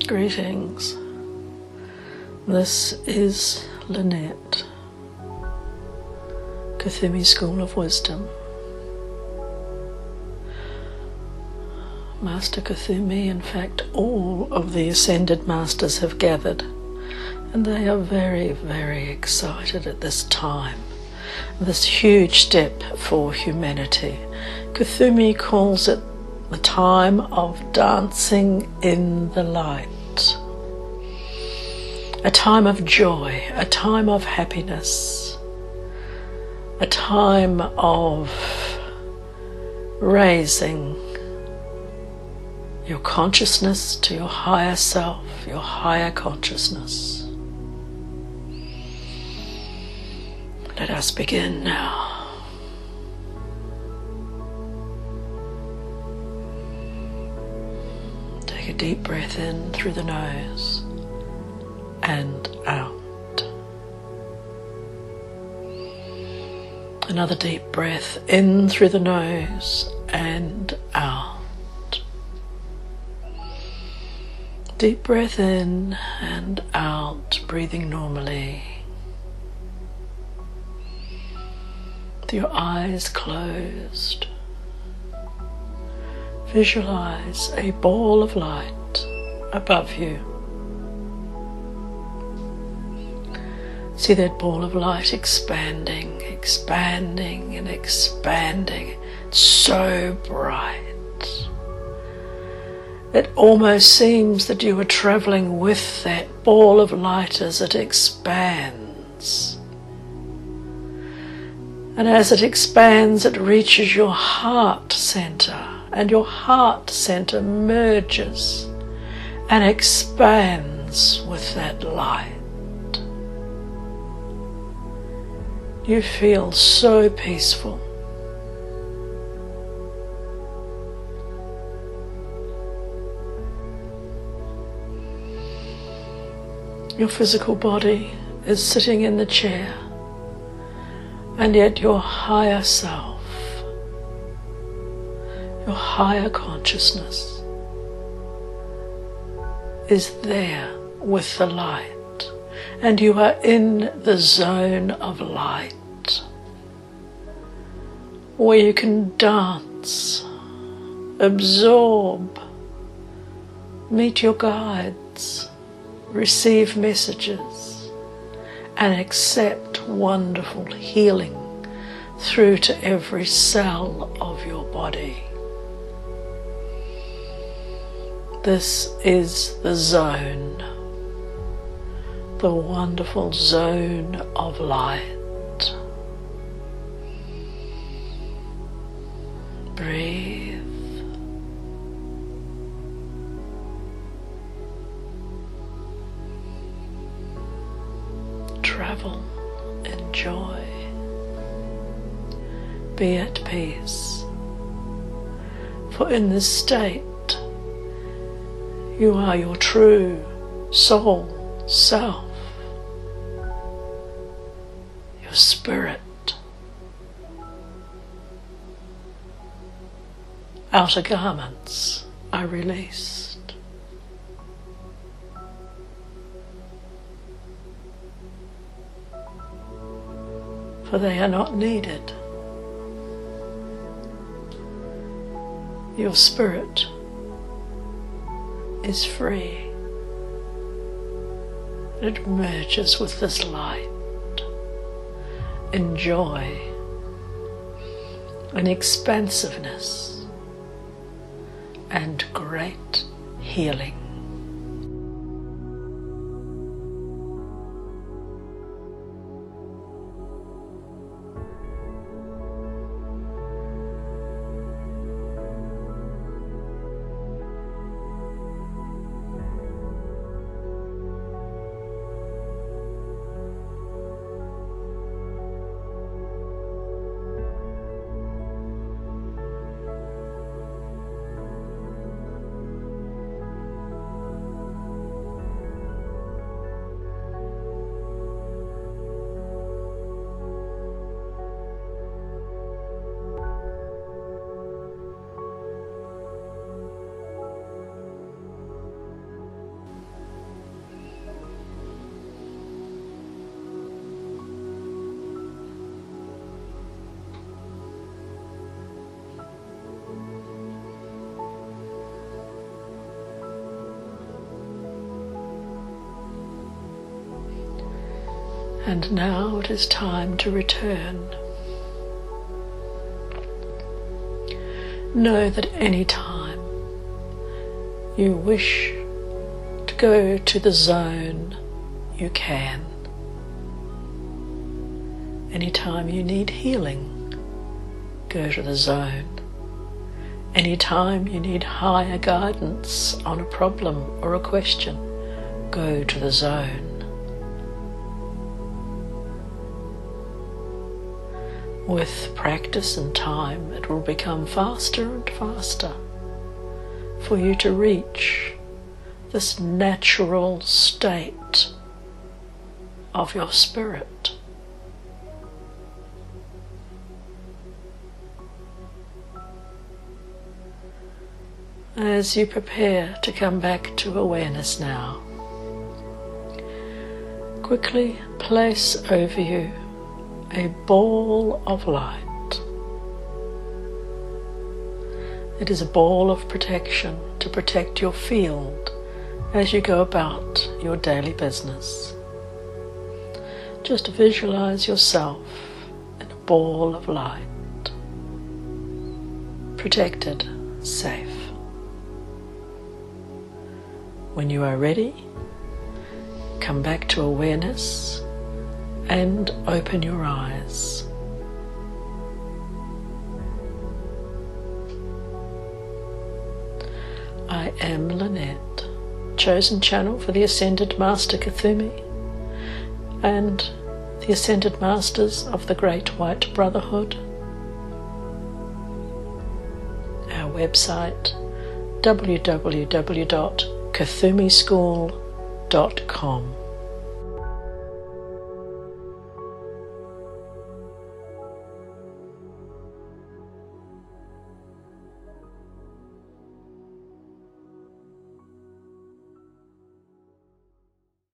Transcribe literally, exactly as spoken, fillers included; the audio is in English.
Greetings. This is Lynette, Kuthumi School of Wisdom. Master Kuthumi, in fact, all of the Ascended Masters have gathered, and they are very, very excited at this time, this huge step for humanity. Kuthumi calls it the time of dancing in the light. A time of joy, a time of happiness, a time of raising your consciousness to your higher self, your higher consciousness. Let us begin now. Take a deep breath in through the nose and out. Another deep breath in through the nose and out. Deep breath in and out, breathing normally. With your eyes closed, visualize a ball of light above you. See that ball of light expanding, expanding and expanding. It's so bright. It almost seems that you are traveling with that ball of light as it expands. And as it expands, it reaches your heart center, and your heart center merges and expands with that light. You feel so peaceful. Your physical body is sitting in the chair, and yet your higher self, your higher consciousness is there with the light. And you are in the zone of light, where you can dance, absorb, meet your guides, receive messages, and accept wonderful healing through to every cell of your body. This is the zone, the wonderful zone of light. Breathe. Travel, enjoy, be at peace. For in this state, you are your true soul self. Your spirit. Outer garments are released. For they are not needed. Your spirit is free. It merges with this light. Enjoy an expansiveness and great healing. And now it is time to return. Know that any time you wish to go to the zone, you can. Anytime you need healing, go to the zone. Anytime you need higher guidance on a problem or a question, go to the zone. With practice and time, it will become faster and faster for you to reach this natural state of your spirit. As you prepare to come back to awareness now, quickly place over you a ball of light. It is a ball of protection to protect your field as you go about your daily business. Just visualize yourself in a ball of light, protected, safe. When you are ready, come back to awareness and open your eyes. I am Lynette, chosen channel for the Ascended Master Kuthumi and the Ascended Masters of the Great White Brotherhood. Our website w w w dot kuthumi school dot com.